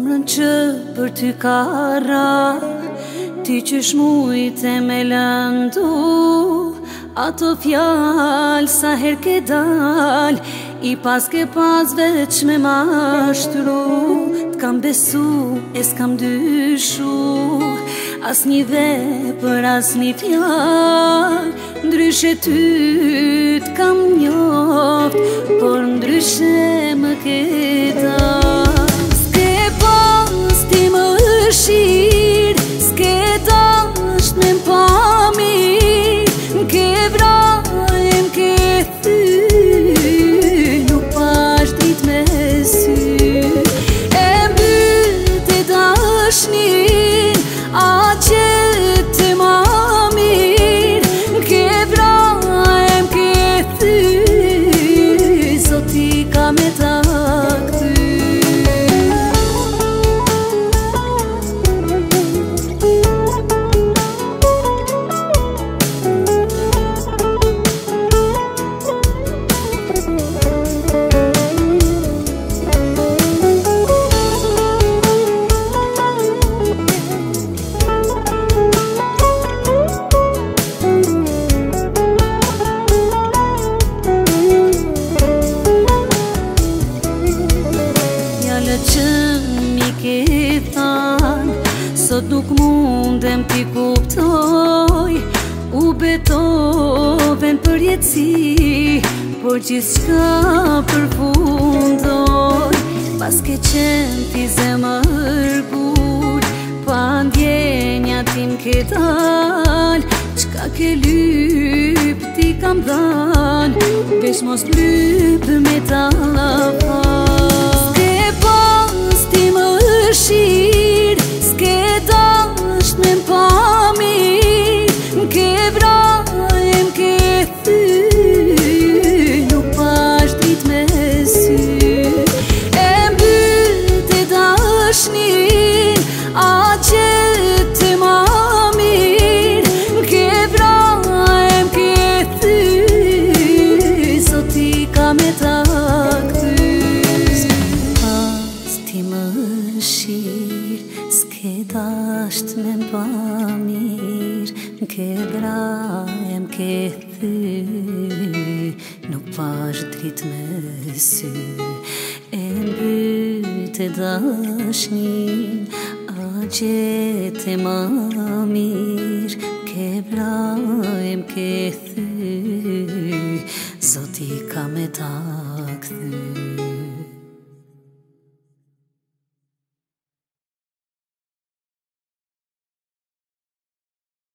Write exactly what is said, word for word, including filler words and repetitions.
Zemrën që për ty ka ra, ty që shmujt e me lëndu, ato fjallë sa her ke dal, i pas ke pas veç me mashtru. T'kam besu e s'kam dyshu, as një dhe për as një fjallë, ndryshe ty t'kam njoft, por ndryshe më ke dal. S'ke pas ti më shirë, s'ke dasht me m'pa mirë, m'ke vrajë, m'ke thy, nuk pash drit me sy. E mbyte dashnin, a që të ma mirë, m'ke vrajë, m'ke thy, sot i ka me ta këty. Që mi ke than, sot nuk mundem t'i kuptoj, u betoven për jetësi, por gjithçka përfundoj. Pas ke qenë ti zemër gur, pa ndjenja ti m'ke dal, qka ke lyp ti kam dhan, veç mos lyp me ta fal. Shirë, s'ke dasht me m'pa mirë, m'ke vrajë, m'ke thy, nuk pash drit me sy. E mbyte dashnin, a që të ma mirë, m'ke vrajë, m'ke thy, sot i ka me ta këty. Ti më shirë, s'ke dasht me m'pa mirë, m'ke vrajë, m'ke thy, nuk pash drit me sy. E mbyte dashnin, a gjete ma mirë, m'ke vrajë, m'ke thy, zoti ka me ta këthy.